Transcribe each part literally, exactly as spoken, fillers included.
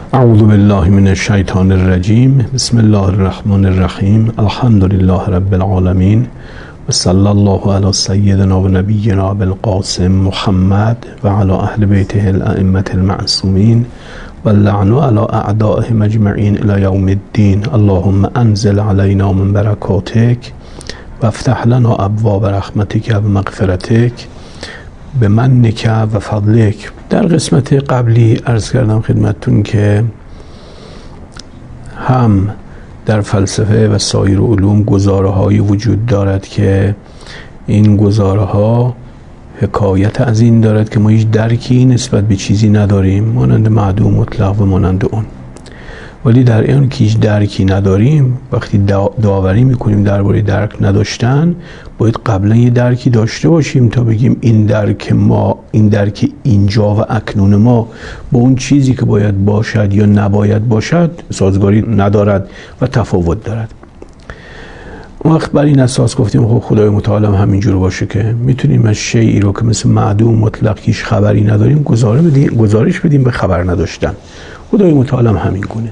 اعوذ بالله من الشیطان الرجیم. بسم الله الرحمن الرحیم. الحمد لله رب العالمین و صلی الله علی سیدنا و نبینا بالقاسم محمد و علی اهل بیته الائمه المعصومین و اللعن علی اعدائهم اجمعین الی یوم الدین. اللهم انزل علینا من برکاتک و افتح لنا ابواب رحمتک و مغفرتک بمنک و فضلک. در قسمت قبلی عرض کردم خدمتتون که هم در فلسفه و سایر علوم گزاره هایی وجود دارد که این گزاره ها حکایت از این دارد که ما هیچ درکی نسبت به چیزی نداریم، مانند معدوم مطلق و مانند اون. ولی در این که هیچ درکی نداریم، وقتی داوری میکنیم درباره درک نداشتن، باید قبلا یه درکی داشته باشیم تا بگیم این درک ما، این درک اینجا و اکنون ما با اون چیزی که باید باشد یا نباید باشد سازگاری ندارد و تفاوت دارد. وقت بر این اساس گفتیم خب خدای متعال هم همینجور باشه که میتونیم از شیئی رو که مثل معدوم مطلق هیچ خبری نداریم گزاره بدیم، گزارش بدیم به خبر نداشتن. خدای متعال هم همین گونه.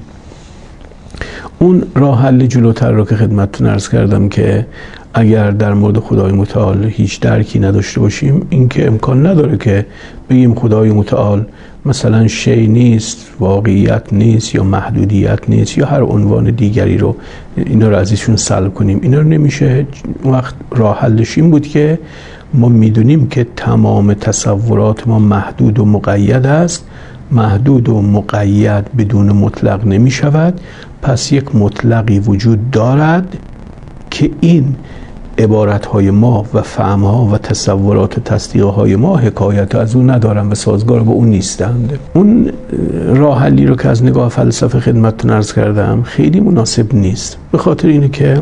اون راه حل جلوتر رو که خدمتتون عرض کردم که اگر در مورد خدای متعال هیچ درکی نداشته باشیم، این که امکان نداره که بگیم خدای متعال مثلا شی نیست، واقعیت نیست یا محدودیت نیست یا هر عنوان دیگری رو اینا رو از ایشون سلب کنیم. اینا رو نمیشه. وقت راه حلش این بود که ما میدونیم که تمام تصورات ما محدود و مقید است. محدود و مقید بدون مطلق نمی شود. پس یک مطلقی وجود دارد که این عبارتهای ما و فهمها و تصورات و تصدیقهای ما حکایت از اون ندارن و سازگار با اون نیستند. اون راه حلی رو که از نگاه فلسفه خدمتتون عرض کردم خیلی مناسب نیست، به خاطر اینه که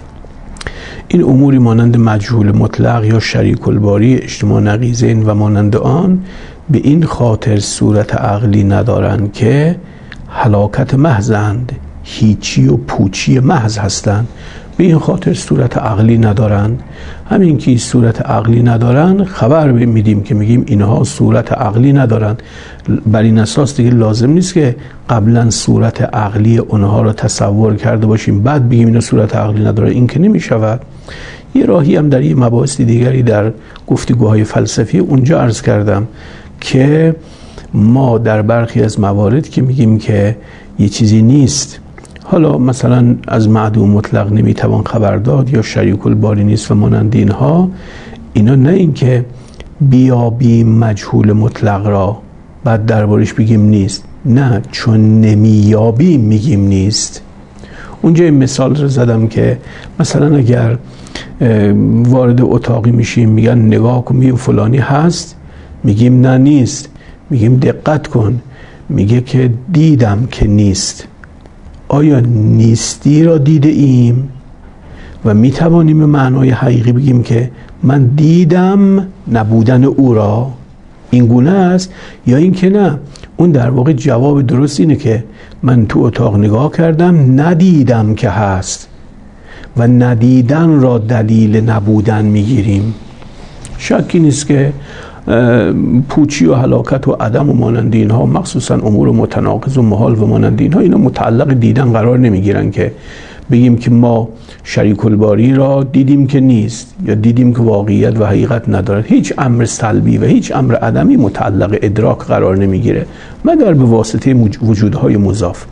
این اموری مانند مجهول مطلق یا شریک الباری، اجتماع نقیضین و مانند آن به این خاطر صورت عقلی ندارند که هلاکت محضند، هیچی و پوچی محض هستند. به این خاطر صورت عقلی ندارند. همین که صورت عقلی ندارند خبر میدیم که میگیم اینها صورت عقلی ندارند. بر این اساس دیگه لازم نیست که قبلا صورت عقلی اونها رو تصور کرده باشیم بعد بگیم اینا صورت عقلی ندارند. این که نمیشود. یه راهی هم در یه مباحث دیگری در گفتگوهای فلسفی اونجا عرض کردم که ما در برخی از موارد که میگیم که یه چیزی نیست، حالا مثلا از معدوم مطلق نمیتوان خبر داد یا شریک الباری نیست و مانند اینها، اینا نه این که بیابیم مجهول مطلق را بعد دربارش بگیم نیست، نه، چون نمیابیم میگیم نیست. اونجا این مثال رو زدم که مثلا اگر وارد اتاقی میشیم میگن نگاه کن میگیم فلانی هست، میگیم نه نیست، میگیم دقت کن، میگه که دیدم که نیست. آیا نیستی را دیده ایم و میتوانیم به معنای حقیقی بگیم که من دیدم نبودن او را؟ این گونه است. یا این که نه، اون در واقع جواب درست اینه که من تو اتاق نگاه کردم ندیدم که هست و ندیدن را دلیل نبودن میگیریم. شکی نیست که پوچی و هلاکت و عدم و مانند اینها، مخصوصا امور متناقض و محال و مانند اینها، اینا متعلق دیدن قرار نمیگیرن که بگیم که ما شریک الباری را دیدیم که نیست یا دیدیم که واقعیت و حقیقت ندارد. هیچ امر سلبی و هیچ امر عدمی متعلق ادراک قرار نمیگیره مگر به واسطه وجودهای مضاف.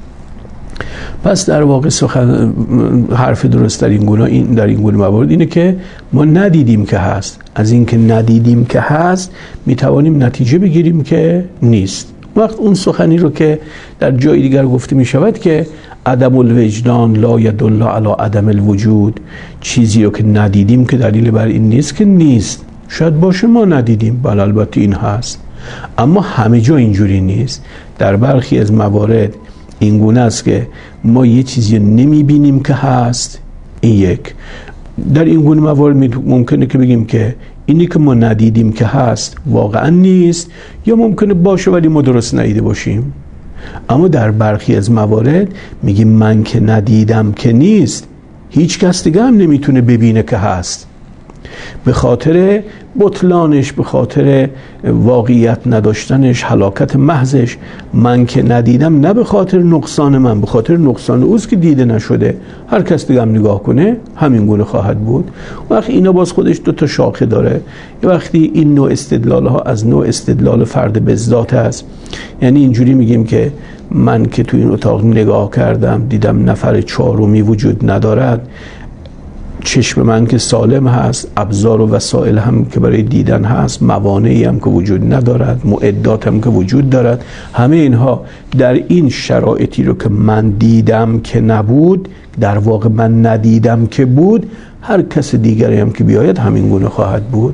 پس در واقع سخن حرف درست در این گونه این در این گونه موارد اینه که ما ندیدیم که هست. از این که ندیدیم که هست میتوانیم نتیجه بگیریم که نیست. وقت اون سخنی رو که در جای دیگر گفته می شود که عدم الوجدان لا یدل علی عدم الوجود، چیزی رو که ندیدیم که دلیل بر این نیست که نیست. شاید باشه ما ندیدیم، بله البته این هست، اما همه جا اینجوری نیست. در برخی از موارد این گونه است که ما یه چیزی نمیبینیم که هست. این یک. در این گونه موارد ممکنه که بگیم که اینی که ما ندیدیم که هست واقعا نیست، یا ممکنه باشه ولی ما درست ندیده باشیم. اما در برخی از موارد میگیم من که ندیدم که نیست، هیچ کس دیگه هم نمیتونه ببینه که هست. به خاطر بطلانش، به خاطر واقعیت نداشتنش، هلاکت محضش. من که ندیدم نه به خاطر نقصان من، به خاطر نقصان اوست که دیده نشده. هر کس دیگه هم نگاه کنه همین گونه خواهد بود. وقتی اینا باز خودش دو تا شاخه داره. یه وقتی این نوع استدلال ها از نوع استدلال فرد به ذات است، یعنی اینجوری میگیم که من که تو این اتاق نگاه کردم دیدم نفر چهارمی وجود ندارد، چشم من که سالم هست، ابزار و وسایل هم که برای دیدن هست، موانعی هم که وجود ندارد، معدات هم که وجود دارد، همه اینها در این شرایطی رو که من دیدم که نبود، در واقع من ندیدم که بود، هر کس دیگری هم که بیاید همین گونه خواهد بود.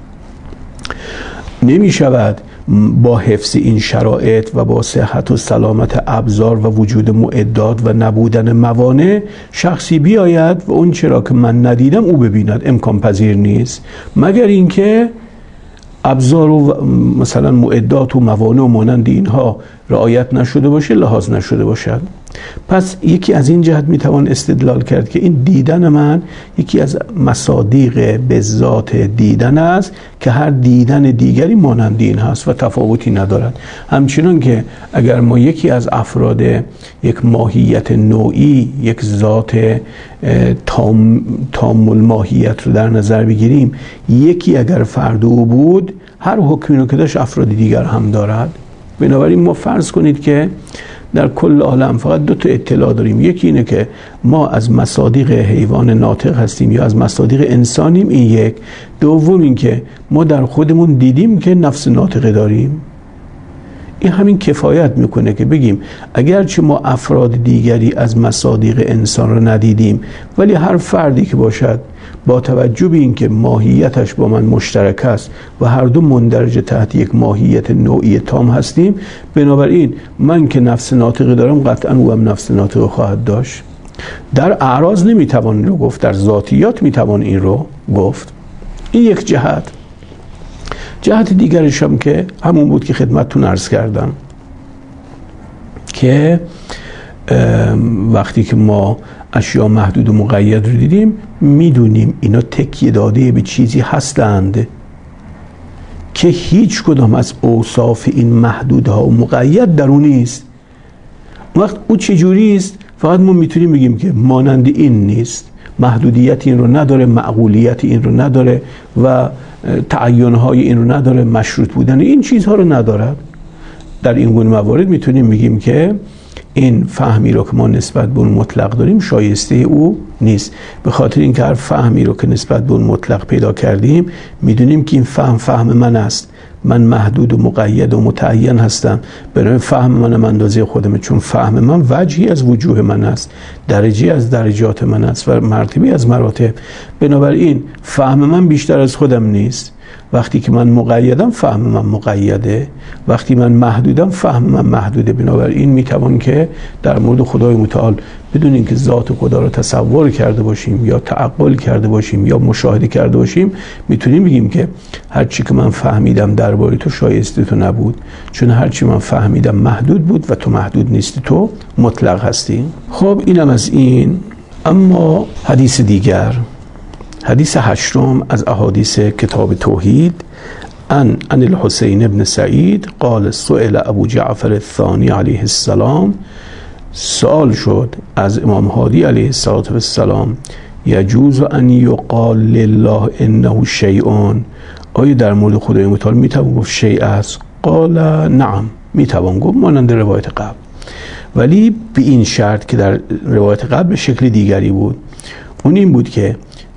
نمی شود با حفظ این شرایط و با صحت و سلامت ابزار و وجود معدات و نبودن موانع شخصی بیاید و اون چرا که من ندیدم او ببیند. امکان پذیر نیست، مگر اینکه ابزار و مثلا معدات و موانع و مانند اینها رعایت نشده باشه، لحاظ نشده باشد. پس یکی از این جهت میتوان استدلال کرد که این دیدن من یکی از مصادیق به ذات دیدن است که هر دیدن دیگری مانند این هست و تفاوتی ندارد. همچنان که اگر ما یکی از افراد یک ماهیت نوعی، یک ذات تام تام الماهیت رو در نظر بگیریم، یکی اگر فرد او بود، هر حکمی رو که داشت افراد دیگر هم دارد. بنابراین ما فرض کنید که در کل عالم فقط دو تا اطلاع داریم، یکی اینه که ما از مصادیق حیوان ناطق هستیم یا از مصادیق انسانیم، این یک. دوم این که ما در خودمون دیدیم که نفس ناطقه داریم. این همین کفایت میکنه که بگیم اگرچه ما افراد دیگری از مصادیق انسان رو ندیدیم، ولی هر فردی که باشد با توجه به اینکه ماهیتش با من مشترک است و هر دو مندرج تحت یک ماهیت نوعی تام هستیم، بنابراین من که نفس ناطقه دارم قطعا او هم نفس ناطقه خواهد داشت. در اعراض نمیتوان این رو گفت، در ذاتیات میتوان این رو گفت. این یک جهت. جهت دیگرش هم که همون بود که خدمتتون عرض کردم که وقتی که ما اشیا محدود و مقید رو دیدیم، میدونیم اینا تکیه داده به چیزی هستند که هیچ کدام از اوصاف این محدودها و مقید در اون نیست. وقت او چجوری است؟ فقط ما میتونیم بگیم که مانند این نیست، محدودیت این رو نداره، معقولیت این رو نداره و تعینهای این رو نداره، مشروط بودن این چیزها رو ندارد. در این گونه موارد میتونیم بگیم که این فهمی رو که ما نسبت به اون مطلق داریم شایسته او نیست. به خاطر اینکه هر فهمی رو که نسبت به اون مطلق پیدا کردیم میدونیم که این فهم فهم من است، من محدود و مقید و متعین هستم، برای فهم من اندازه خودمه، چون فهم من وجهی از وجوه من است، درجی از درجات من است و مرتبی از مراتب. بنابراین فهم من بیشتر از خودم نیست. وقتی که من مقیدم فهم من مقیده، وقتی من محدودم فهم من محدوده. بنابراین میتوان که در مورد خدای متعال بدون اینکه ذات خدا رو تصور کرده باشیم یا تعقل کرده باشیم یا مشاهده کرده باشیم، میتونیم بگیم که هر چی که من فهمیدم درباره تو شایسته تو نبود، چون هر چی من فهمیدم محدود بود و تو محدود نیستی، تو مطلق هستی. خب اینم از این. اما حدیث دیگر، حدیث هشتم از احادیث کتاب توحید. ان ان الحسین ابن سعید قال سئل ابو جعفر الثانی علیه السلام، سوال شد از امام هادی علیه السلام، یجوز ان یقال لله انه شیء، آیا در مورد خدای متعال میتوان گفت شیء است؟ قال نعم، میتوان گفت مانند روایت قبل، ولی به این شرط که در روایت قبل به شکل دیگری بود. اون این بود که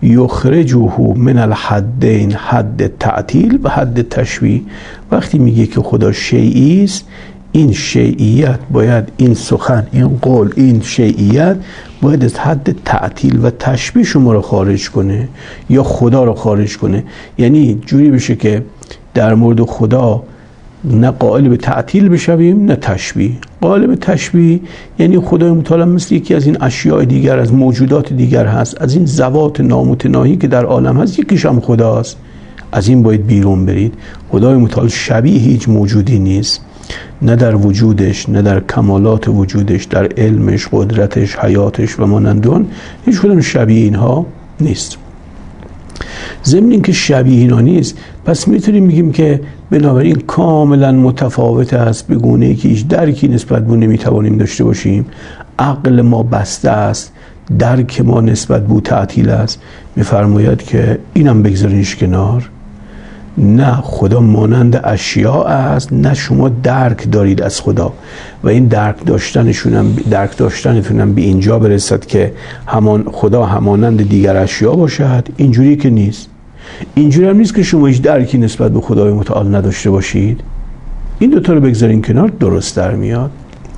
یخرجه من الحدین، حد تعطیل و حد تشبیه. وقتی میگه که خدا شیئی است، این شیعیت باید، این سخن، این قول، این شیعیت باید از حد تعطیل و تشبیه شما رو خارج کنه یا خدا رو خارج کنه. یعنی جوری بشه که در مورد خدا نه قائل به تعطیل بشویم نه تشبیه. قائل به تشبیه یعنی خدای متعال مثل یکی از این اشیاء دیگر، از موجودات دیگر هست، از این ذوات نامتناهی که در عالم هست یکیش هم خداست. از این باید بیرون برید. خدای متعال شبیه هیچ موجودی نیست، نه در وجودش، نه در کمالات وجودش، در علمش، قدرتش، حیاتش و مانند اون، هیچ کدوم شبیه اینها نیست. ضمن این که شبیه اینا نیست، پس میتونیم بگیم که بنابراین کاملا متفاوت است، به گونه ای که هیچ درکی نسبت به نمیتوانیم داشته باشیم. عقل ما بسته است، درک ما نسبت به تعطیل است. میفرماید که اینم بگذارینش کنار. نه، خدا مانند اشیاء است، نه شما درک دارید از خدا و این درک داشتنشونم درک داشتنتونم به اینجا برسد که همان خدا همانند دیگر اشیاء باشد. اینجوری که نیست. اینجوری هم نیست که شما هیچ درکی نسبت به خدای متعال نداشته باشید. این دوتا رو بگذارین کنار، درست در میاد.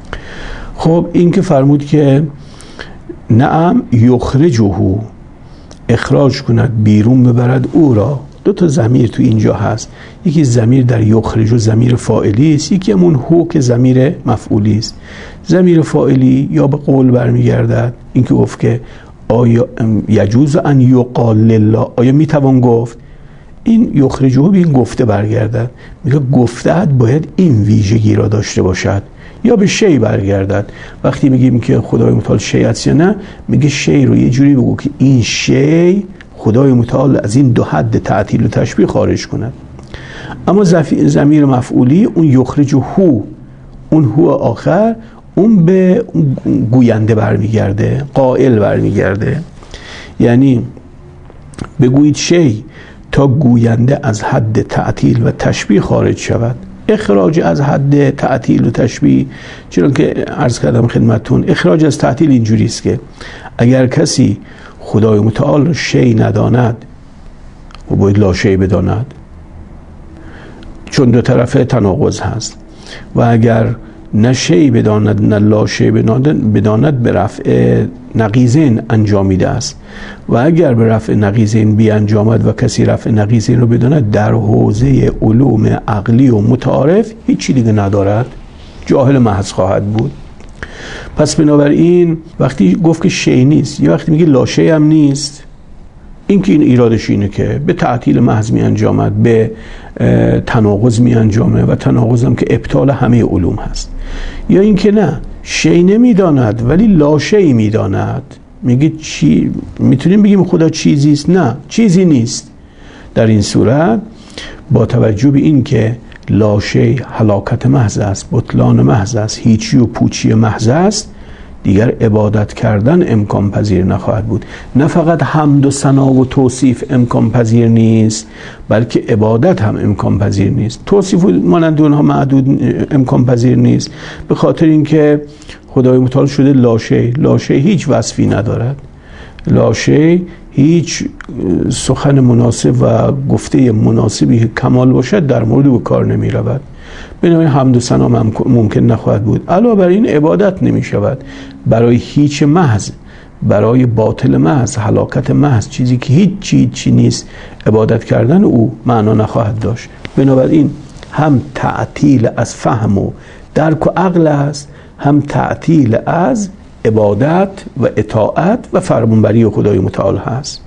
خب این که فرمود که نعم یخرجه، اخراج کند، بیرون ببرد او را. دو تا ضمیر تو اینجا هست، یکی ضمیر در یخرج و ضمیر فاعلی است، یکی همون هو که ضمیر مفعولی است. ضمیر فاعلی یا به قول برمیگردد، این که گفت که آیا یجوز ان یقال لله، آیا میتوان گفت؟ این یخرجه به این گفته برگردد، میگه گفته باید این ویژگی را داشته باشد. یا به شی برگردد، وقتی میگیم که خدای متعال شی است یا نه، میگه شی رو یه جوری بگو که این شی خدای متعال از این دو حد تعطیل و تشبیه خارج کند. اما ضمیر مفعولی اون یخرج هو، اون هو آخر، اون به گوینده برمیگرده، قائل برمیگرده. یعنی بگویید شی تا گوینده از حد تعطیل و تشبیه خارج شود. اخراج از حد تعطیل و تشبیه، چون که عرض کردم خدمتتون، اخراج از تعطیل اینجوری است که اگر کسی خدای متعال شی نداند و باید لا شی بداند، چون دو طرفه تناقض هست. و اگر نه شی بداند نه لا شی بداند، به رفع نقیضین انجامیده است. و اگر به رفع نقیضین بی انجامد و کسی رفع نقیضین رو بداند، در حوزه علوم عقلی و متعارف هیچی دیگه ندارد، جاهل محض خواهد بود. پس بنابراین وقتی گفت که شی نیست، یا وقتی میگه لا شی هم نیست، این که این ایرادش اینه که به تعطیل محض می انجامد، به تناقض می انجامه و تناقض هم که ابطال همه علوم هست. یا این که نه، شی نمیداند ولی لا شی میداند، میگه چی میتونیم بگیم خدا چیزی است؟ نه، چیزی نیست. در این صورت با توجه به این که لا شی هلاکت محض است، بطلان محض است، هیچی و پوچی محض است، دیگر عبادت کردن امکان پذیر نخواهد بود. نه فقط حمد و ثنا و توصیف امکان پذیر نیست، بلکه عبادت هم امکان پذیر نیست. توصیف مانند اونها معدود امکان پذیر نیست، به خاطر اینکه خدای متعال شده لا شی. لا شی هیچ وصفی ندارد، لا شی هیچ سخن مناسب و گفته مناسبی که کمال باشد در مورد او کار نمی رود. بنابراین حمد و ثنا ممکن نخواهد بود. علاوه بر این عبادت نمی شود برای هیچ محض، برای باطل محض، هلاکت محض، چیزی که هیچ چیز چی نیست، عبادت کردن او معنا نخواهد داشت. بنابراین هم تعطیل از فهم و درک و عقل است، هم تعطیل از عبادت و اطاعت و فرمانبری خدای متعال هست.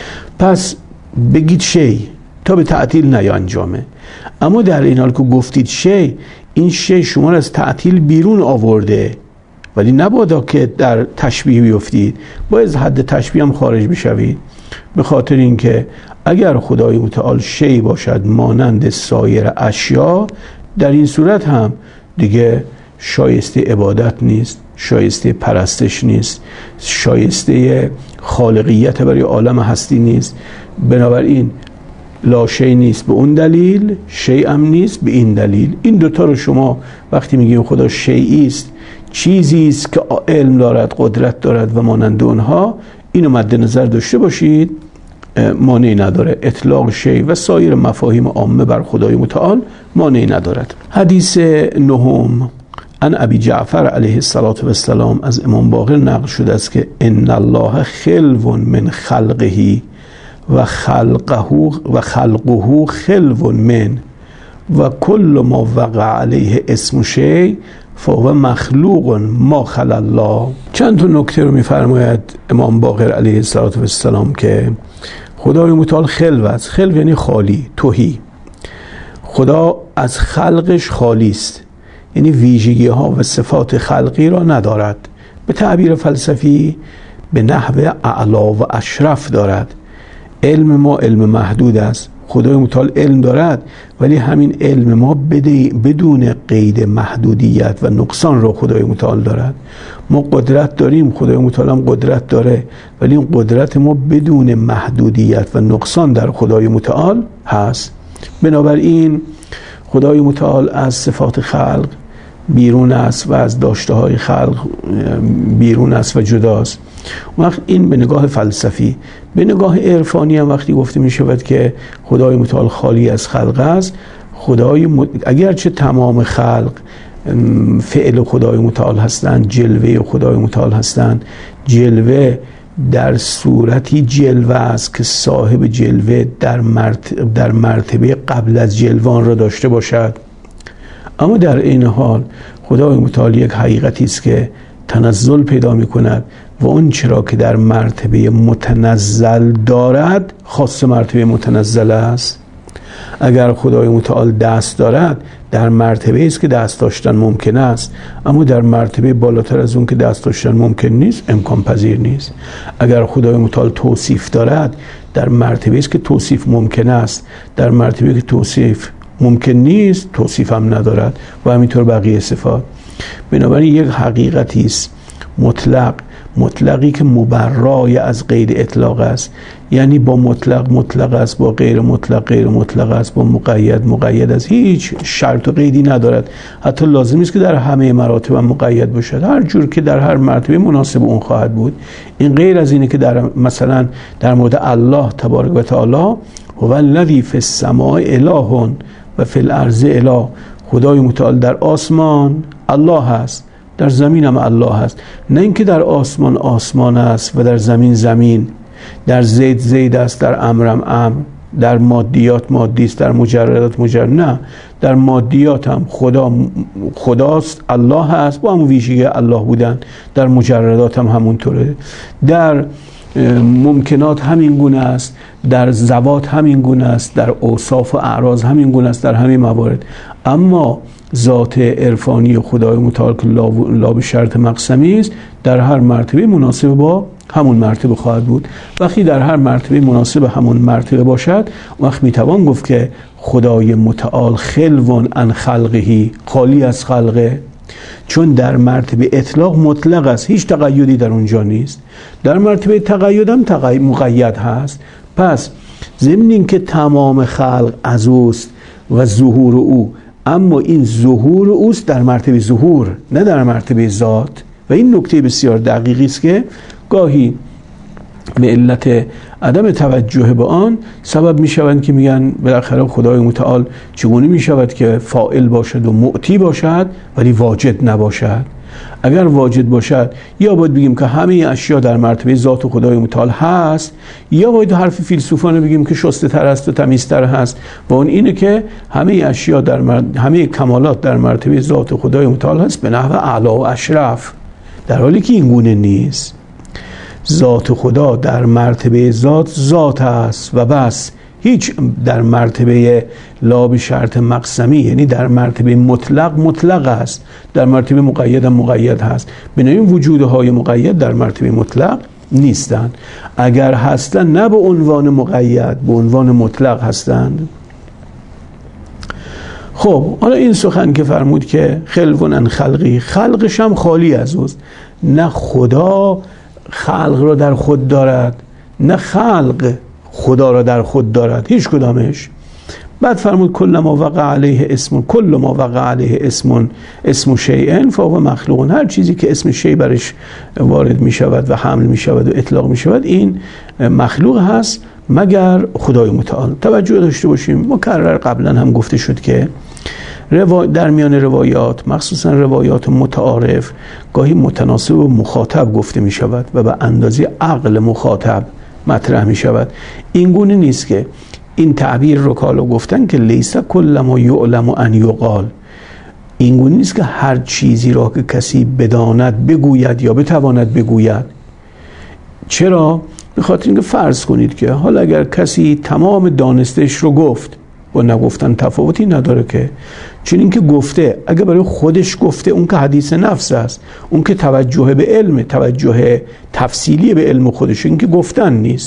پس بگید شی تا به تعطیل نیانجامه. اما در این حال که گفتید شی، این شی شما را از تعطیل بیرون آورده، ولی نبادا که در تشبیه بیفتید، باید از حد تشبیه هم خارج بشوید. به خاطر اینکه اگر خدای متعال شی باشد مانند سایر اشیا، در این صورت هم دیگه شایسته عبادت نیست، شایسته پرستش نیست، شایسته خالقیت برای عالم هستی نیست. بنابراین لا شی نیست به اون دلیل، شی هم نیست به این دلیل. این دوتا رو شما وقتی میگیم خدا شیئی است، چیزی است که علم دارد، قدرت دارد و مانند اونها، اینو مد نظر داشته باشید، مانعی نداره. اطلاق شی و سایر مفاهیم عامه بر خدای متعال مانعی ندارد. حدیث نهم ان ابی جعفر علیه السلام از امام باقر نقل شده است که ان الله خلو من خلقه و خلقه و خلقه خلو من و کل ما وقع علیه اسم شی فهو مخلوق ما خلق الله. چند تا نکته رو میفرماید امام باقر علیه السلام که خدای متعال خلو است. خلو یعنی خالی، تهی. خدا از خلقش خالی است، یعنی ویژگی ها و صفات خلقی را ندارد. به تعبیر فلسفی به نحو اعلا و اشرف دارد. علم ما علم محدود است. خدای متعال علم دارد، ولی همین علم ما بدون قید محدودیت و نقصان رو خدای متعال دارد. ما قدرت داریم، خدای متعال هم قدرت داره، ولی این قدرت ما بدون محدودیت و نقصان در خدای متعال هست. بنابراین خدای متعال از صفات خلق بیرون است و از داشته های خلق بیرون است و جداست. وقت این به نگاه فلسفی. به نگاه عرفانی هم وقتی گفته می شود که خدای متعال خالی از خلق است، خدای م... اگرچه تمام خلق فعل خدای متعال هستند، جلوه خدای متعال هستند، جلوه در صورتی جلوه است که صاحب جلوه در, مرت... در مرتبه قبل از جلوان را داشته باشد، اما در این حال خدای متعال یک حقیقتی است که تنزل پیدا می کند و اون چرا که در مرتبه متنزل دارد خاص مرتبه متنزل است. اگر خدای متعال دست دارد در مرتبه است که دست داشتن ممکن است، اما در مرتبه بالاتر از اون که دست داشتن ممکن نیست، امکان پذیر نیست. اگر خدای متعال توصیف دارد در مرتبه است که توصیف ممکن است، در مرتبه که توصیف ممکن نیست توصیف هم ندارد و همینطور بقیه صفات. بنابراین یک حقیقتی است مطلق، مطلقی که مبرای از غیر اطلاق است، یعنی با مطلق مطلق است، با غیر مطلق غیر مطلق است، با مقید مقید است، هیچ شرط و قیدی ندارد. حتی لازم نیست که در همه مراتب مقید باشد، هر جور که در هر مرتبه مناسب اون خواهد بود. این غیر از اینه که در مثلا در مورد الله تبارک و تعالی هو الذی فی السماء اله و فی الارض اله، خدای متعال در آسمان الله هست، در زمین هم الله هست. نه اینکه در آسمان آسمان است و در زمین زمین، در زید زید است، در امرم امر، در مادیات مادی است، در مجردات مجرد. نه، در مادیات هم خدا خداست، الله هست با همون ویژگی الله بودن، در مجردات هم همونطوره، در ممکنات همین گونه است، در ذوات همین گونه است، در اوصاف و اعراض همین گونه است، در همین موارد. اما ذات عرفانی خدای متعال که لا به شرط مقسمی است، در هر مرتبه مناسب با همون مرتبه خواهد بود. وقتی در هر مرتبه مناسب همون مرتبه باشد، وقت میتوان گفت که خدای متعال خلو عن خلقه، خالی از خلقه، چون در مرتبه اطلاق مطلق است، هیچ تقیدی در اونجا نیست. در مرتبه تقید هم تقید مقید هست. پس ضمن این که تمام خلق از اوست و ظهور او، اما این ظهور اوست در مرتبه ظهور، نه در مرتبه ذات. و این نکته بسیار دقیقی است که گاهی به علت عدم توجه به آن سبب می شوند که میگن بالاخره خدای متعال چگونه می شود که فاعل باشد و معطی باشد ولی واجد نباشد؟ اگر واجد باشد یا باید بگیم که همه اشیا در مرتبه ذات خدای متعال هست، یا باید حرف فیلسوفانه بگیم که شسته تر است و تمیزتر هست و اون اینه که همه اشیا در مرد... همه کمالات در مرتبه ذات خدای متعال هست به نحو اعلی و اشرف، در حالی که این گونه نیست. ذات خدا در مرتبه ذات ذات است و بس، هیچ در مرتبه لا به شرط مقسمی، یعنی در مرتبه مطلق مطلق است، در مرتبه مقید هم مقید هست. بنابراین وجودهای مقید در مرتبه مطلق نیستند. اگر هستند نه به عنوان مقید، به عنوان مطلق هستند. خب حالا این سخن که فرمود که خلو عن خلقی، خلقش هم خالی از اوست، نه خدا خلق را در خود دارد نه خلق خدا را در خود دارد، هیچ کدامش. بعد فرمود کل ما وقع علیه اسم، کل ما وقع علیه اسم اسم شیء فهو مخلوق، هر چیزی که اسم شیء برش وارد می شود و حمل می شود و اطلاق می شود این مخلوق هست مگر خدای متعال. توجه داشته باشیم، مکرر قبلا هم گفته شد که در میان روایات مخصوصا روایات متعارف گاهی متناسب و مخاطب گفته می شود و به اندازه عقل مخاطب مطرح می شود. این گونه نیست که این تعبیر رو کالو گفتن که لیس کل ما یعلم ان یقال، این گونه نیست که هر چیزی را که کسی بداند بگوید یا بتواند بگوید. چرا؟ به خاطر اینکه فرض کنید که حالا اگر کسی تمام دانستش رو گفت، با نگفتن تفاوتی نداره که، چون اینکه گفته، اگه برای خودش گفته اون که حدیث نفس است، اون که توجه به علم، توجه تفصیلی به علم خودش، این که گفتن نیست.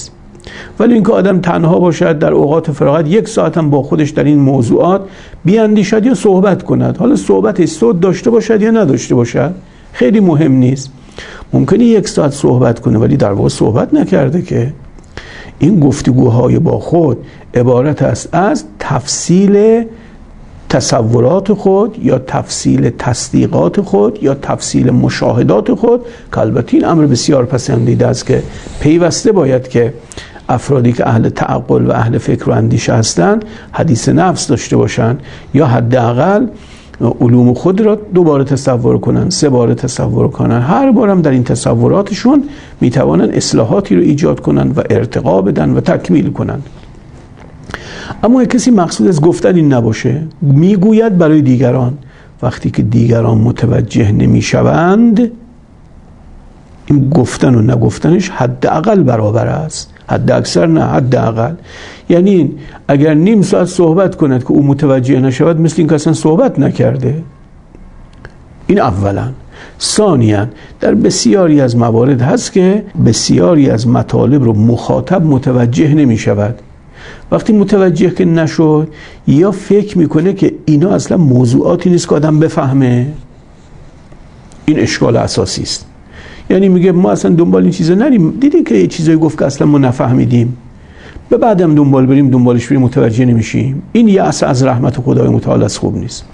ولی اینکه آدم تنها باشد در اوقات فراغت یک ساعت هم با خودش در این موضوعات بیاندیشد یا صحبت کند، حالا صحبت صوت داشته باشد یا نداشته باشد خیلی مهم نیست. ممکنه یک ساعت صحبت کنه ولی در واقع صحبت نکرده. که این گفتگوهای با خود عبارت است از تفصیل تصورات خود یا تفصیل تصدیقات خود یا تفصیل مشاهدات خود، که البته این امر بسیار پسندیده است که پیوسته باید که افرادی که اهل تعقل و اهل فکر و اندیشه هستند حدیث نفس داشته باشند یا حداقل علوم خود را دوباره تصور کنن، سه باره تصور کنن، هر بارم در این تصوراتشون میتوانن اصلاحاتی رو ایجاد کنن و ارتقا بدن و تکمیل کنن. اما کسی مقصود از گفتن این نباشه، میگوید برای دیگران. وقتی که دیگران متوجه نمیشوند این گفتن و نگفتنش حداقل برابر است، حد اکثر نه، حداقل. یعنی اگر نیم ساعت صحبت کند که او متوجه نشود مثل این که اصلا صحبت نکرده. این اولا. ثانیاً در بسیاری از موارد هست که بسیاری از مطالب رو مخاطب متوجه نمی شود. وقتی متوجه که نشد یا فکر میکنه که اینا اصلا موضوعاتی نیست که آدم بفهمه، این اشکال اساسی است. یعنی میگه ما اصلا دنبال این چیزا نریم، دیدی که یه چیزایی گفت که اصلا ما نفهمیدیم، به بعدم دنبال بریم دنبالش بریم متوجه نمیشیم. این یه اصل از رحمت خدای متعال از خوب نیست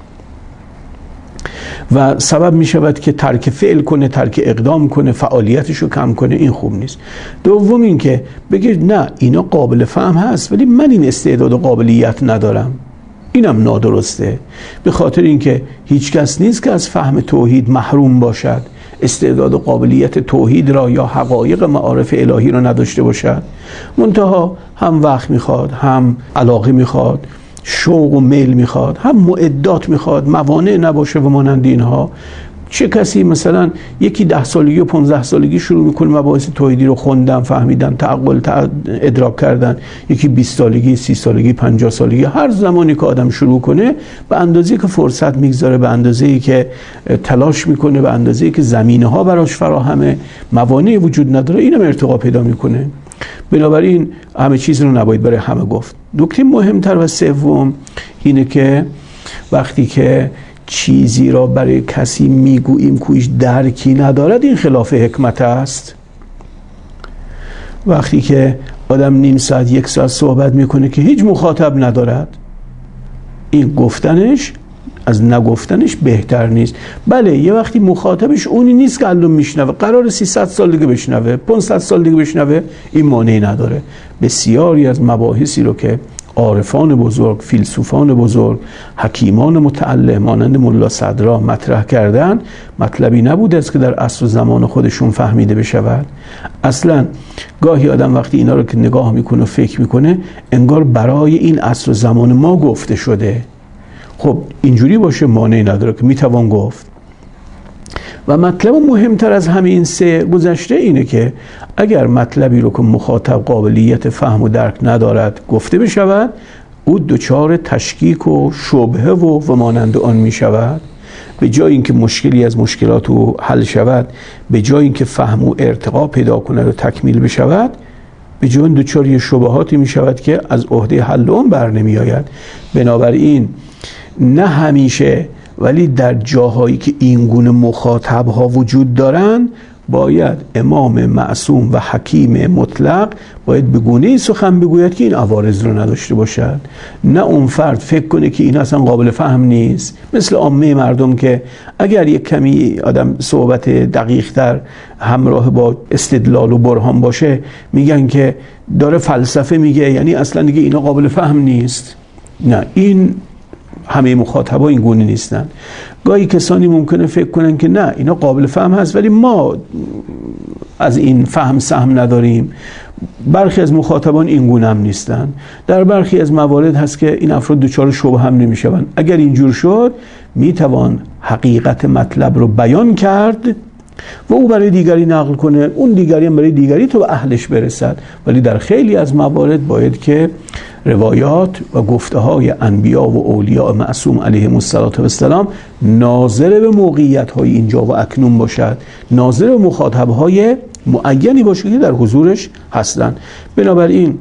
و سبب می شود که ترک فعل کنه، ترک اقدام کنه، فعالیتشو کم کنه. این خوب نیست. دوم این که بگه نه اینا قابل فهم هست ولی من این استعداد و قابلیت ندارم، اینم نادرسته. به خاطر اینکه هیچ کس نیست که از فهم توحید محروم باشد، استعداد و قابلیت توحید را یا حقایق معارف الهی را نداشته باشد. منتها هم وقت میخواد، هم علاقه میخواد، شوق و میل میخواد، هم معدات میخواد، موانع نباشه و مانند اینها. چه کسی مثلا یکی ده سالگی و پانزده سالگی شروع میکنه مباحث توحیدی رو خوندن، فهمیدن، تعقل ادراک کردن، یکی بیست سالگی، سی سالگی، پنجاه سالگی، هر زمانی که آدم شروع کنه به اندازه‌ای که فرصت میگذاره، به اندازه‌ای که تلاش میکنه، به اندازه‌ای که زمینه ها براش فراهمه، موانعی وجود نداره، اینم ارتقا پیدا میکنه. بنابراین همه چیز رو نباید برای همه گفت. نکته مهمتر و سوم اینه که وقتی که چیزی را برای کسی میگوییم که هیچ درکی ندارد، این خلاف حکمت است. وقتی که آدم نیم ساعت یک ساعت صحبت میکنه که هیچ مخاطب ندارد، این گفتنش از نگفتنش بهتر نیست. بله یه وقتی مخاطبش اونی نیست که الان میشنوه، قرار سیصد سال دیگه بشنوه، پانصد سال دیگه بشنوه، این مانعی نداره. بسیاری از مباحثی رو که عارفان بزرگ، فیلسوفان بزرگ، حکیمان متعلم مانند ملا صدرا مطرح کردن، مطلبی نبوده است که در عصر و زمان خودشون فهمیده بشود. اصلا گاهی آدم وقتی اینا رو که نگاه میکنه و فکر میکنه انگار برای این عصر و زمان ما گفته شده. خب اینجوری باشه مانعی نداره که میتوان گفت. و مطلب مهمتر از همه این سه گذشته اینه که اگر مطلبی رو که مخاطب قابلیت فهم و درک ندارد گفته بشود، او دچار تشکیک و شبهه و و مانند آن می شود. به جای اینکه مشکلی از مشکلات او حل شود، به جای اینکه فهم و ارتقا پیدا کند و تکمیل بشود، به جای این دچار یه شبهاتی می شود که از عهده حل اون بر نمی آید. بنابراین نه همیشه ولی در جاهایی که این گونه مخاطب ها وجود دارن باید امام معصوم و حکیم مطلق باید به گونه‌ای سخن بگوید که این عوارض رو نداشته باشد. نه اون فرد فکر کنه که این اصلا قابل فهم نیست، مثل عامه مردم که اگر یک کمی آدم صحبت دقیق تر همراه با استدلال و برهان باشه میگن که داره فلسفه میگه، یعنی اصلا دیگه اینا قابل فهم نیست. نه، این همه مخاطبا این گونه نیستن. گاهی کسانی ممکنه فکر کنن که نه اینا قابل فهم هست ولی ما از این فهم سهم نداریم. برخی از مخاطبان این گونه هم نیستن. در برخی از موارد هست که این افراد دچار شبهه هم نمیشون. اگر اینجور شد میتوان حقیقت مطلب رو بیان کرد و او برای دیگری نقل کنه، اون دیگری هم برای دیگری تو به اهلش برسد. ولی در خیلی از موارد باید که روایات و گفته های انبیا و اولیاء معصوم علیهم السلام ناظر به موقعیت های اینجا و اکنون باشد، ناظر به مخاطب های معینی باشه که در حضورش هستن. بنابراین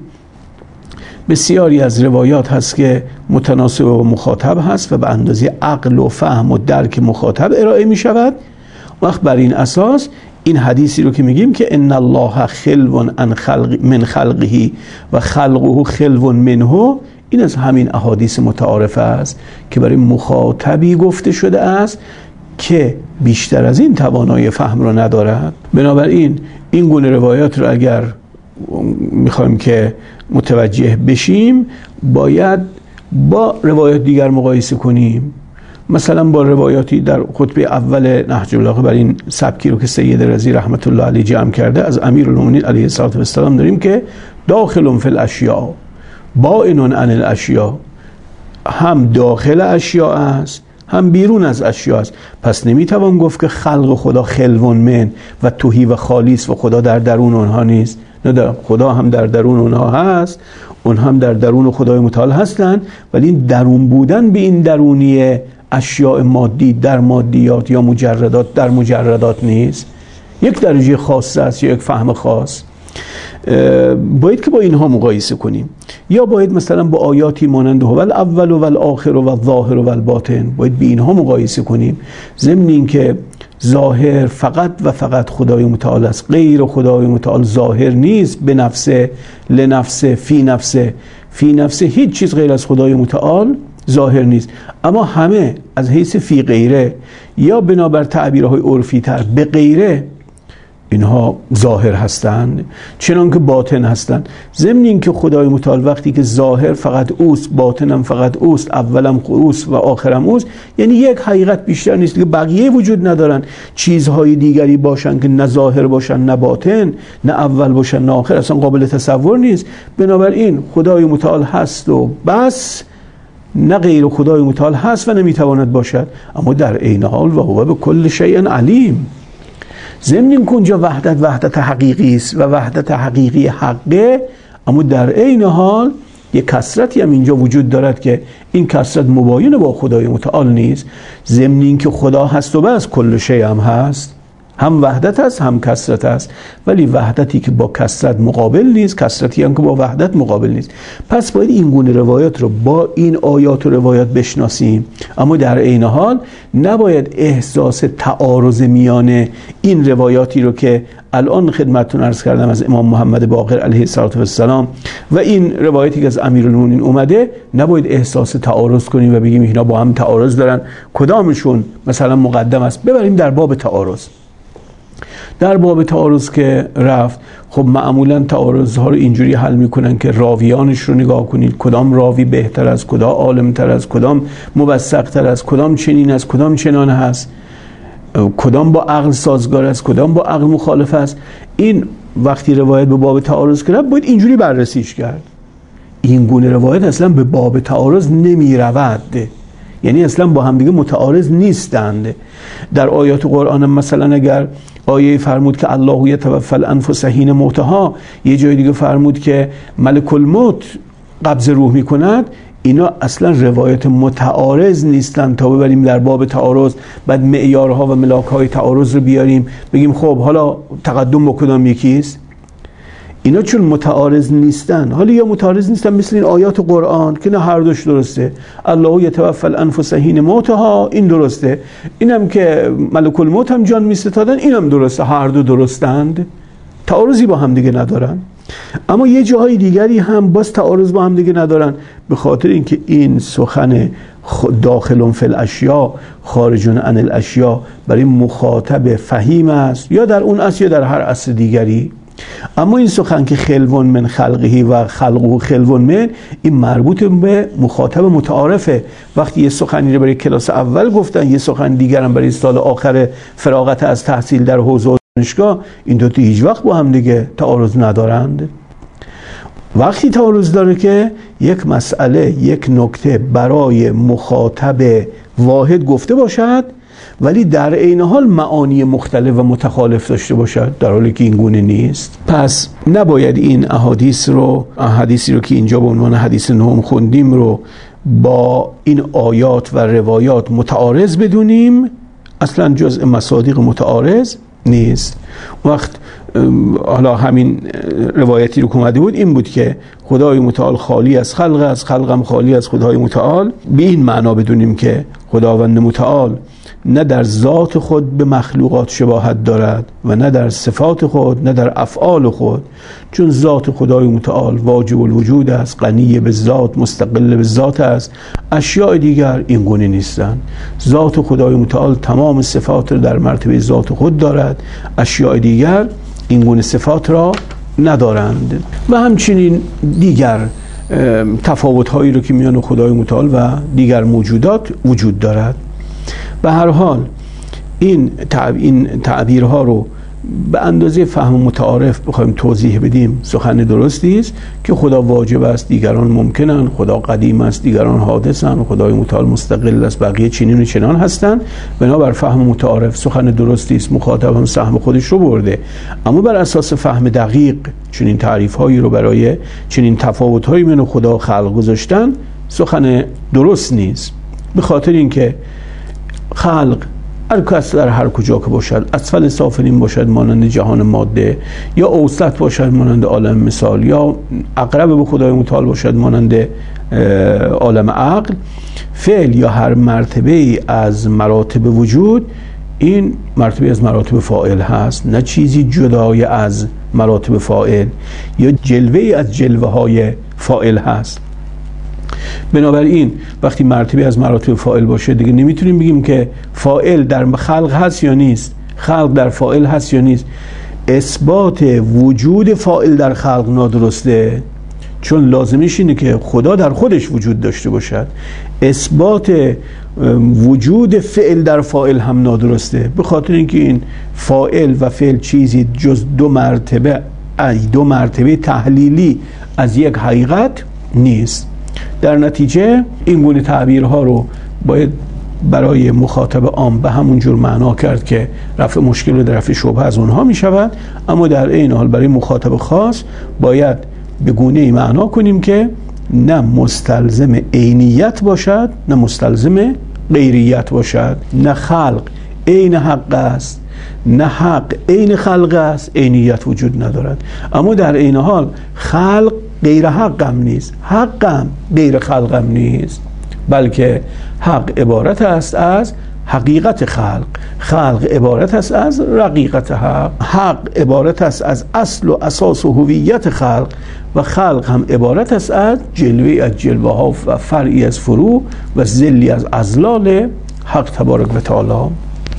بسیاری از روایات هست که متناسب با مخاطب هست و به اندازه عقل و فهم و درک مخاطب ارائه می شود. وقت بر این اساس این حدیثی رو که میگیم که ان الله خلو عن خلق من خلقه و خلقه خلو منه، این از همین احادیث متعارفه است که برای مخاطبی گفته شده است که بیشتر از این توانایی فهم رو ندارد. بنابراین این گونه روایات رو اگر میخوایم که متوجه بشیم باید با روایات دیگر مقایسه کنیم. مثلا با روایاتی در خطبه اول نهج البلاغه بر این سبکی رو که سید رضی رحمت الله علیه جمع کرده از امیرالمومنین علیه الصلوة و السلام داریم که داخل فی الاشیاء باین عن الاشیاء، هم داخل اشیاء است هم بیرون از اشیاء است. پس نمیتوان گفت که خلق خدا خلو من و توهی و خالیس و خدا در درون اونها نیست. نه، خدا هم در درون اونها هست، اون هم در درون خدای متعال هستن، ولی این درون بودن به این درونی اشیاء مادی در مادیات یا مجردات در مجردات نیست، یک درجه خاص است یا یک فهم خاص. باید که با اینها مقایسه کنیم. یا باید مثلا با آیاتی مانند هو الاول و الاخر و الظاهر و الباطن باید به اینها مقایسه کنیم، ضمن این که ظاهر فقط و فقط خدای متعال است، غیر خدای متعال ظاهر نیست. به نفسه، لنفسه، فی نفسه، فی نفسه هیچ چیز غیر از خدای متعال ظاهر نیست، اما همه از حیث فی غیره یا بنابر تعبیرهای عرفی تر به غیره اینها ظاهر هستند چنان که باطن هستند. ضمن این که خدای متعال وقتی که ظاهر فقط اوست، باطنم فقط اوست، اولم اوست و آخرم اوست، یعنی یک حقیقت بیشتر نیست که بقیه وجود ندارن، چیزهای دیگری باشن که نه ظاهر باشن نه باطن، نه اول باشن نه آخر، اصلا قابل تصور نیست. بنابراین خدای متعال هست و بس، نه غیر خدای متعال هست و نمیتواند باشد، اما در عین حال و هو به کل شیء علیم. ضمن این که اونجا وحدت وحدت حقیقی است و وحدت حقیقی حقه، اما در عین حال یک کثرتی هم اینجا وجود دارد که این کثرت مباین با خدای متعال نیست. ضمن این که خدا هست و بس کل شیء هم هست، هم وحدت است هم کثرت است، ولی وحدتی که با کثرت مقابل نیست، کثرتی هم که با وحدت مقابل نیست. پس باید این گونه روایات رو با این آیات و روایات بشناسیم، اما در عین حال نباید احساس تعارض میان این روایاتی رو که الان خدمتتون عرض کردم از امام محمد باقر علیه السلام و این روایتی که از امیرالمومنین اومده، نباید احساس تعارض کنیم و بگیم اینا با هم تعارض دارن، کدامشون مثلا مقدم است. ببریم در باب تعارض. در باب تعارض که رفت، خب معمولا تعارض ها رو اینجوری حل میکنن که راویانش رو نگاه کنید، کدام راوی بهتر از کدام عالم تر از کدام موثق تر از کدام چنین از کدام چنان هست، کدام با عقل سازگار است کدام با عقل مخالف است. این وقتی روایت به باب تعارض کرد باید اینجوری بررسیش کرد. این گونه روایت اصلا به باب تعارض نمی رود، یعنی اصلا با هم دیگه متعارض نیستند. در آیات قرآن مثلا اگر آیه فرمود که الله یتوفی الانفس حین موتها، یه جای دیگه فرمود که ملک الموت قبض روح میکند، اینا اصلا روایت متعارض نیستن تا ببریم در باب تعارض، بعد معیارها و ملاکهای تعارض رو بیاریم بگیم خب حالا تقدم با کدام یکیست. اینا چون متعارض نیستن، حالا یا متعارض نیستن مثل این آیات قرآن که نه هر دوش درسته، الله یتوفی الانفس حین موتها این درسته، اینم که ملک الموت هم جان میستادن اینم درسته، هر دو درستند، تعارضی با هم دیگه ندارن. اما یه جاهای دیگری هم باز تعارض با هم دیگه ندارن، به خاطر اینکه این سخن داخل فی الاشیاء خارج عن الاشیاء برای مخاطب فهیم است، یا در اون اصل یا در هر اصل دیگری. اما این سخن که خلون من خلقه و خلقه خلون من، این مربوط به مخاطب متعارفه. وقتی یه سخنی رو برای کلاس اول گفتن، یه سخن دیگر هم برای سال آخر فراغت از تحصیل در حوزه دانشگاه، این دو تا هیچ وقت با هم دیگه تعارض ندارند. وقتی تعارض داره که یک مسئله، یک نکته برای مخاطب واحد گفته باشد ولی در عین حال معانی مختلف و متخالف داشته باشد، در حالی که این گونه نیست. پس نباید این احادیث رو، احادیثی رو که اینجا به عنوان حدیث نهم خوندیم رو با این آیات و روایات متعارض بدونیم، اصلا جزء مصادیق متعارض نیست. وقت حالا همین روایتی رو که اومده بود این بود که خدای متعال خالی از خلق است، خلقم خالی از خدای متعال. به این معنا بدونیم که خداوند متعال نه در ذات خود به مخلوقات شباهت دارد و نه در صفات خود، نه در افعال خود، چون ذات خدای متعال واجب الوجود است، غنی به ذات، مستقل به ذات است. اشیاء دیگر این گونه نیستند. ذات خدای متعال تمام صفات را در مرتبه ذات خود دارد، اشیاء دیگر این گونه صفات را ندارند. و همچنین دیگر تفاوت هایی رو که میان خدای متعال و دیگر موجودات وجود دارد. به هر حال این این تعبیرها رو به اندازه فهم متعارف بخوایم توضیح بدیم سخن درستی است که خدا واجب است، دیگران ممکنن، خدا قدیم است، دیگران حادثن، خدای متعال مستقل است، بقیه چنین و چنان هستند. بنابر فهم متعارف سخن درستی است، مخاطب هم سهم خودش رو برده. اما بر اساس فهم دقیق چنین تعریف هایی رو برای چنین تفاوت هایی من خدا خلق گذاشتن سخن درست نیست. به خاطر اینکه خلق هر کس در هر کجا که باشد، اسفل سافلین باشد مانند جهان ماده، یا اوسط باشد مانند عالم مثال، یا اقرب به خدای متعال باشد مانند عالم عقل، فعل یا هر مرتبه ای از مراتب وجود این مرتبه از مراتب فاعل هست، نه چیزی جدای از مراتب فاعل یا جلوه از جلوه های فاعل هست. بنابراین وقتی مرتبه از مراتب فاعل باشه دیگه نمیتونیم بگیم که فاعل در خلق هست یا نیست، خلق در فاعل هست یا نیست. اثبات وجود فاعل در خلق نادرسته، چون لازمش اینه که خدا در خودش وجود داشته باشد. اثبات وجود فعل در فاعل هم نادرسته، به خاطر اینکه این فاعل و فعل چیزی جز دو مرتبه دو مرتبه تحلیلی از یک حقیقت نیست. در نتیجه این گونه تعبیرها رو باید برای مخاطب عام به همون جور معنا کرد که رفع مشکل و رفع شبهه از اونها می شود، اما در این حال برای مخاطب خاص باید به گونه ای معنا کنیم که نه مستلزم عینیت باشد نه مستلزم غیریت باشد. نه خلق عین حق است نه حق عین خلق است، عینیت وجود ندارد. اما در این حال خلق غیر حقم نیست، حقم غیر خلقم نیست، بلکه حق عبارت است از حقیقت خلق، خلق عبارت است از رقیقت حق، حق عبارت است از اصل و اساس و هویت خلق، و خلق هم عبارت است از جلوه از جلوه ها و فرعی از فروع و ذلی از اذلال حق تبارک و تعالی.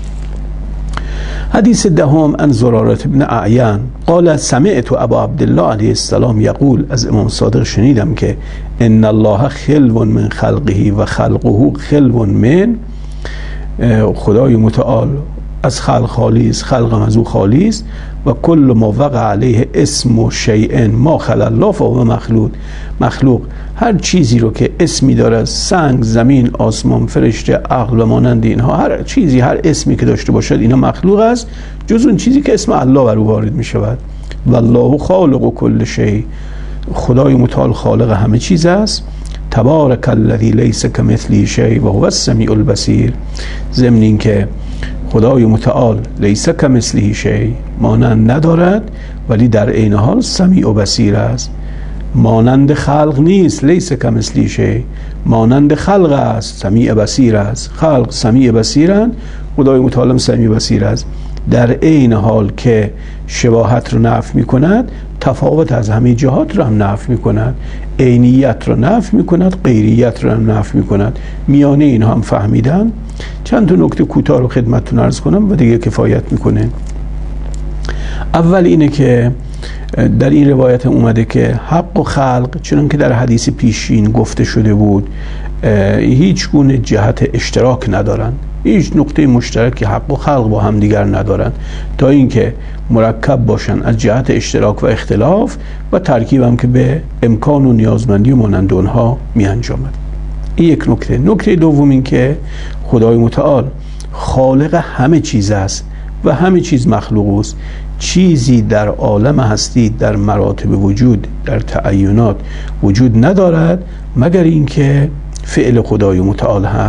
حدیث دهم عن زرارة بن اعین قال سمعت ابا عبدالله علیه السلام یقول، از امام صادق شنیدم که ان الله خلو من خلقه و خلقه خلو من، خدای متعال از خلق خالی است، خلق از او خالی است، و کل ما وقع علیه اسم و شیء ما خلا الله فهو مخلوق، مخلوق هر چیزی رو که اسمی داره، سنگ، زمین، آسمان، فرشته، عقل و مانند اینها، هر چیزی هر اسمی که داشته باشد اینا مخلوق است، جز اون چیزی که اسم الله بر او وارد می شود. والله خالق کل شیء، خدای متعال خالق همه چیز است. تبارک الذی لیس کمثله شیء و هو السمیع البصیر، ضمن این که خدای متعال لیس کمثله شیء، مانند ندارد ولی در عین حال سمیع و بصیر است. مانند خلق نیست، لیس کمثله شیء، مانند خلق است، سمیع بصیر است. خلق سمیع بصیرند، خدای متعال سمیع بصیر است. در عین حال که شباهت رو نفی می کند، تفاوت از همه جهات رو هم نفی می کند، عینیت رو نفی می کند، غیریت رو هم نفی می کند. میانه این هم فهمیدن. چند تا نکته کوتاه رو خدمتتون عرض کنم و دیگه کفایت میکنه. اول اینه که در این روایت اومده که حق و خلق، چون که در حدیث پیشین گفته شده بود، هیچ گونه جهت اشتراک ندارن، هیچ نقطه مشترکی حق و خلق با هم دیگر ندارن، تا اینکه مرکب باشن از جهت اشتراک و اختلاف، و ترکیب هم که به امکان و نیازمندی و مانند اونها می انجامد. این یک نکته. نکته دوم این که خدای متعال خالق همه چیز است و همه چیز مخلوق است. چیزی در عالم هستی، در مراتب وجود، در تعینات وجود ندارد مگر اینکه فعل خدای متعال هست.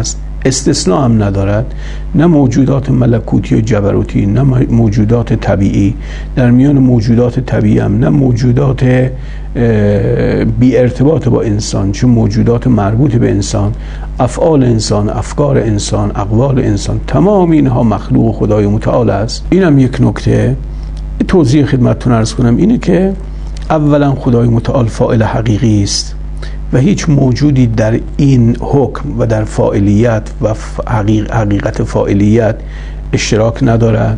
استثناء هم ندارد، نه موجودات ملکوتی و جبروتی، نه موجودات طبیعی. در میان موجودات طبیعی هم نه موجودات بی ارتباط با انسان، چون موجودات مربوط به انسان، افعال انسان، افکار انسان، اقوال انسان، تمام اینها مخلوق خدای متعال است. اینم یک نکته توضیح خدمتتون عرض کنم، اینه که اولا خدای متعال فاعل حقیقی است و هیچ موجودی در این حکم و در فاعلیت و حقیق حقیقت فاعلیت اشتراک ندارد،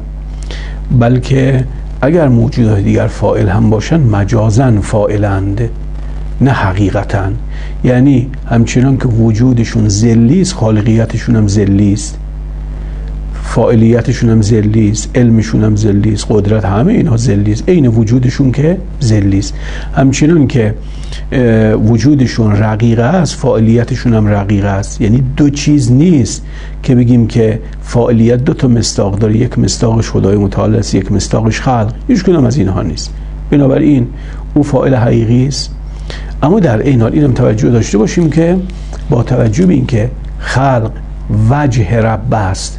بلکه اگر موجودات دیگر فاعل هم باشن مجازاً فاعلند نه حقیقتاً. یعنی همچنان که وجودشون ذلی است، خالقیتشون هم ذلی است، فاعلیتشون هم ذلی است، علمشون هم ذلی است، قدرت، همه اینها ذلی است، عین وجودشون که ذلی است. همچنان که وجودشون رقیقه است، فاعلیتشون هم رقیقه است. یعنی دو چیز نیست که بگیم که فاعلیت دو تا مصداق داره، یک مصداقش خدای متعال است، یک مصداقش خلق. هیچ کدام از اینها نیست. بنابراین او فاعل حقیقی است. اما در این حال اینم توجه داشته باشیم که با توجه به اینکه خلق وجه رب است،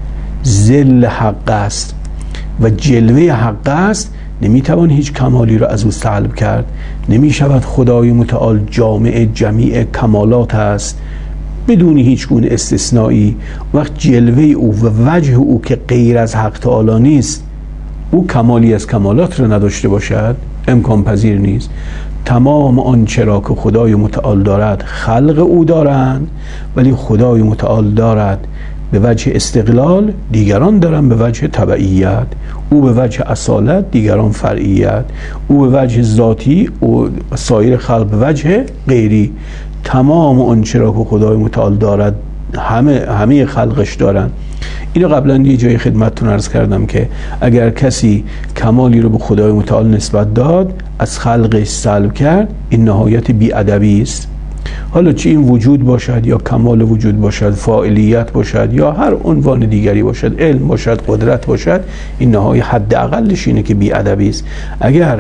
ذل حق است و جلوه حق است، نمیتوان هیچ کمالی را از او سلب کرد. نمیشود خدای متعال جامع جمیع کمالات است بدون هیچ گونه استثنایی. وقت جلوه او و وجه او که غیر از حق تعالی نیست، او کمالی از کمالات را نداشته باشد امکان پذیر نیست. تمام آنچه را که خدای متعال دارد خلق او دارند، ولی خدای متعال دارد به وجه استقلال، دیگران دارن به وجه تبعیت. او به وجه اصالت، دیگران فرعیت. او به وجه ذاتی، او سایر خلق به وجه غیری. تمام آنچه را که خدای متعال دارد همه همه خلقش دارن. اینو قبلا یه جای خدمتتون عرض کردم که اگر کسی کمالی رو به خدای متعال نسبت داد، از خلقش سلب کرد، این نهایت بی‌ادبی است. حالا چه این وجود باشد یا کمال وجود باشد، فاعلیت باشد یا هر عنوان دیگری باشد، علم باشد، قدرت باشد، این نهایی حداقلش اینه که بی‌ادبی است. اگر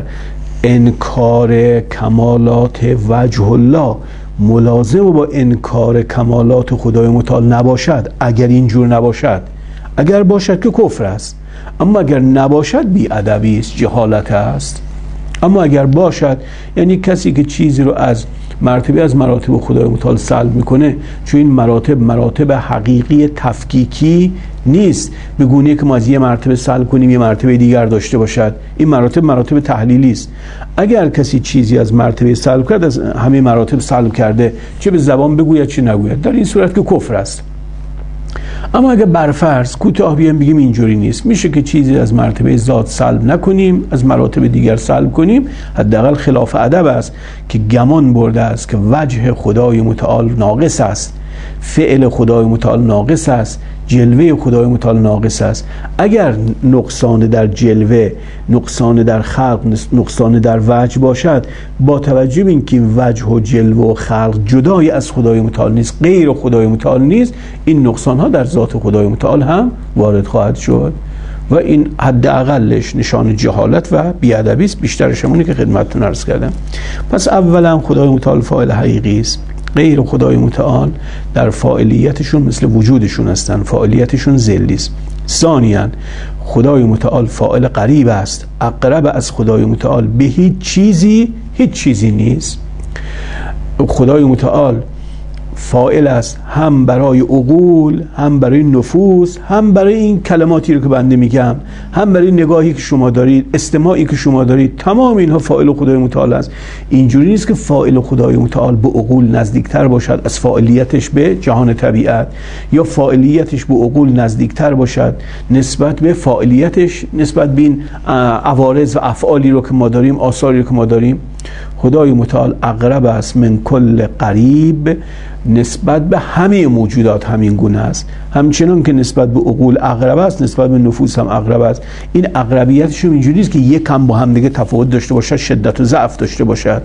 انکار کمالات وجه الله ملازم با انکار کمالات خدای متعال نباشد، اگر اینجور نباشد، اگر باشد که کفر است، اما اگر نباشد بی‌ادبی است، جهالت است. اما اگر باشد، یعنی کسی که چیزی رو از مرتبه از مراتب خدای متعال سلب میکنه، چون این مراتب مراتب حقیقی تفکیکی نیست، به گونه‌ای که ما از یه مرتبه سلب کنیم یه مرتبه دیگر داشته باشد. این مراتب مراتب تحلیلی است. اگر کسی چیزی از مرتبه سلب کرد، از همه مراتب سلب کرده، چه به زبان بگوید چه نگوید، در این صورت که کفر است. اما اگر برفرض کوتاه بیایم بگیم اینجوری نیست، میشه که چیزی از مرتبه ذات سلب نکنیم، از مراتب دیگر سلب کنیم، حداقل خلاف ادب است که گمان برده است که وجه خدای متعال ناقص است، فعل خدای متعال ناقص است، جلوه خدای متعال ناقص است. اگر نقصان در جلوه، نقصان در خلق، نقصان در وجه باشد، با توجه به اینکه وجه و جلوه و خلق جدای از خدای متعال نیست، غیر خدای متعال نیست، این نقصان ها در ذات خدای متعال هم وارد خواهد شد و این حداقلش نشان جهالت و بی‌ادبی است. بیشترش همونی که خدمتتون عرض کردم. پس اولا خدای متعال فاعل حقیقی است. غیر خدای متعال در فاعلیتشون مثل وجودشون هستن، فاعلیتشون ذلی است. ثانیاً خدای متعال فاعل قریب است، اقرب از خدای متعال به هیچ چیزی هیچ چیزی نیست. خدای متعال فاعل است هم برای عقول، هم برای نفوس، هم برای این کلماتی رو که بنده میگم، هم برای نگاهی که شما دارید، استماعی که شما دارید، تمام اینها فاعل خدای متعال است. اینجوری نیست که فاعل خدای متعال به عقول نزدیکتر باشد از فاعلیتش به جهان طبیعت، یا فاعلیتش به عقول نزدیکتر باشد نسبت به فاعلیتش نسبت به این عوارض و افعالی رو که ما داریم، آثاری رو که ما داریم. خدای متعال اقرب است من کل قریب، نسبت به همه موجودات همین گونه است. همچنان که نسبت به عقول اقرب است، نسبت به نفوس هم اقرب است. این اقربیتش اینجوری است که یک کم با هم دیگه تفاوت داشته باشد، شدت و ضعف داشته باشد.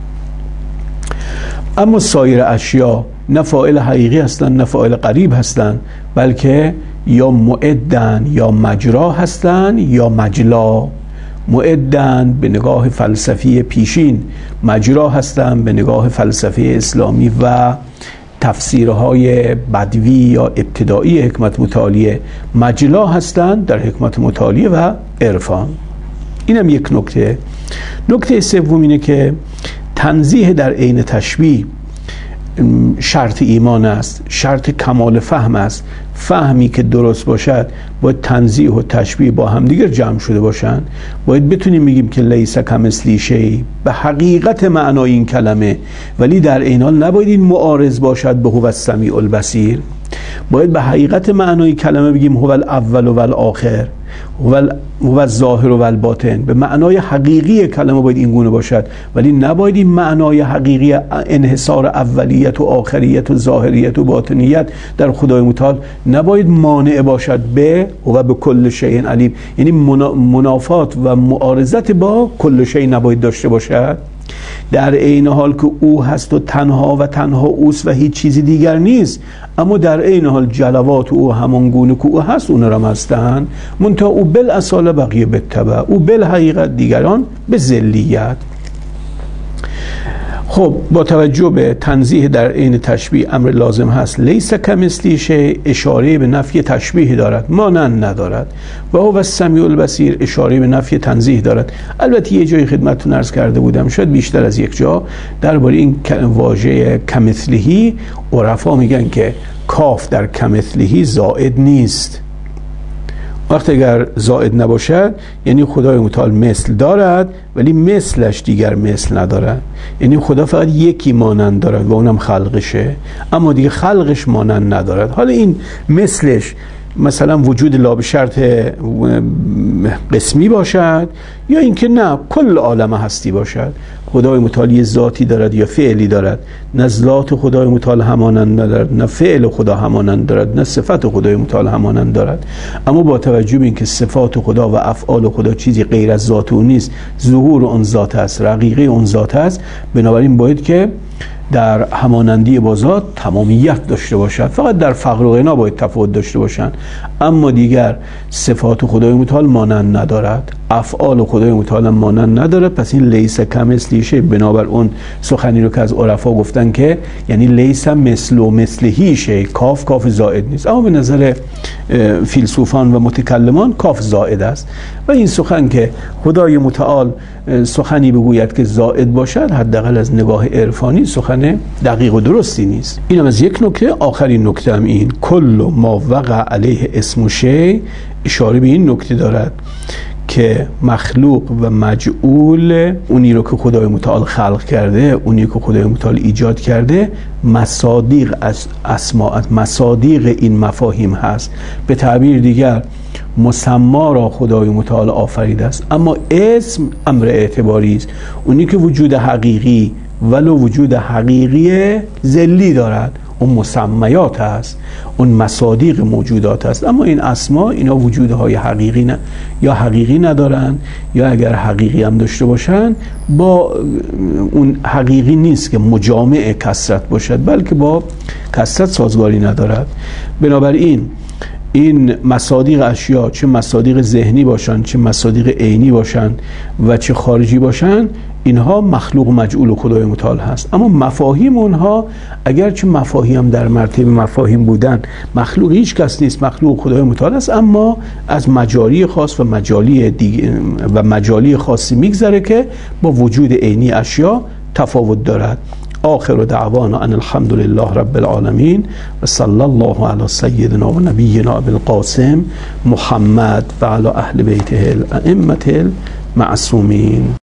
اما سایر اشیا نه فاعل حقیقی هستند نه فاعل قریب هستند، بلکه یا معدن یا مجرا هستند یا مجلا. معدن به نگاه فلسفی پیشین، مجرا هستند به نگاه فلسفه اسلامی و تفسیرهای بدوی یا ابتدایی حکمت متعالیه مجلا هستند در حکمت متعالیه و عرفان. اینم یک نکته. نکته سوم اینه که تنزیه در عین تشبیه شرط ایمان است، شرط کمال فهم است. فهمی که درست باشد باید تنزیه و تشبیه با هم دیگر جمع شده باشند. باید بتونیم بگیم که لیس کمثلی شیء به حقیقت معنای این کلمه، ولی در این حال نباید این معارض باشد به هو السمیع البصیر. باید به حقیقت معنای کلمه بگیم هو الاول و الاخر، هو الظاهر و الباطن. به معنای حقیقی کلمه باید این گونه باشد، ولی نباید این معنای حقیقی انحصار اولیت و آخریت و ظاهریت و باطنیت در خدای متعال نباید مانع باشد به و به کل شیء علیم. یعنی منافات و معارضت با کل شیء نباید داشته باشد. در عین حال که او هست و تنها و تنها اوست و هیچ چیزی دیگر نیست، اما در عین حال جلوات او همان گونه که او هست اون را هستند، منتها او بالاصاله بقیه بالتبع، او بالحقیقت دیگران به ذلیت. خب با توجه به تنزیه در عین تشبیه امر لازم هست لیس کمثلی شیء اشاره به نفی تشبیه دارد، مانند ندارد. و هو السمیع البصیر اشاره به نفی تنزیه دارد. البته یه جای خدمتتون عرض کرده بودم، شاید بیشتر از یک جا، درباره این واژه کمثلی عرفا میگن که کاف در کمثلی زائد نیست. وقتی اگر زائد نباشد یعنی خدای متعال مثل دارد ولی مثلش دیگر مثل ندارد، یعنی خدا فقط یکی مانند دارد و اونم خلقشه، اما دیگه خلقش مانند ندارد. حالا این مثلش مثلا وجود لا به شرط قسمی باشد یا اینکه نه کل عالم هستی باشد. خدای متعال یه ذاتی دارد یا فعلی دارد، نه ذات خدای متعال همانند دارد، نه فعل خدا همانند دارد، نه صفت خدای متعال همانند دارد. اما با توجه به اینکه صفات خدا و افعال خدا چیزی غیر از ذات او نیست، ظهور اون ذات است، رقیقه اون ذات است، بنابراین باید که در همانندی با ذات تمامیت داشته باشد. فقط در فقر و غنا باید تفاوت داشته باشند، اما دیگر صفات خدای متعال مانند ندارد، افعال خدای متعال مانند ندارد. پس این لیس کمثلی شیء، بنابر اون سخنی رو که از عرفا گفتن که یعنی لیس مثل و مثلهی شیء، کاف کاف زائد نیست، اما به نظر فیلسوفان و متکلمان کاف زائد است. و این سخن که خدای متعال سخنی بگوید که زائد باشد، حداقل از نگاه عرفانی سخن دقیق و درستی نیست. اینم از یک نکته. آخرین نکته هم این کل ما وقع علیه اسم شیء اشاره به این نکته دارد که مخلوق و مجعول، اونی رو که خدای متعال خلق کرده، اونی که خدای متعال ایجاد کرده، مصادیق از اسماء، مصادیق این مفاهیم هست. به تعبیر دیگر مسما را خدای متعال آفریده است، اما اسم امر اعتباری است. اونی که وجود حقیقی ولو وجود حقیقی ذلی دارد، اون مسمیات هست، اون مصادیق موجودات هست. اما این اسما اینا وجودهای حقیقی نه، یا حقیقی ندارن، یا اگر حقیقی هم داشته باشن با اون حقیقی نیست که مجامع کثرت باشد، بلکه با کثرت سازگاری ندارد. بنابراین این مصادیق اشیا، چه مصادیق ذهنی باشن، چه مصادیق عینی باشن و چه خارجی باشن، اینها مخلوق مجعول خدای متعال هست. اما مفاهیم اونها اگرچه مفاهیم در مرتبه مفاهیم بودن، مخلوق هیچ کس نیست، مخلوق خدای متعال است، اما از مجاری خاص و مجالی دیگه و مجالی خاصی میگذره که با وجود عینی اشیا تفاوت دارد. آخر دعوانا ان الحمد لله رب العالمین و صلی الله علی سیدنا و نبینا ابی القاسم محمد و علی اهل بیته الائمه المعصومین.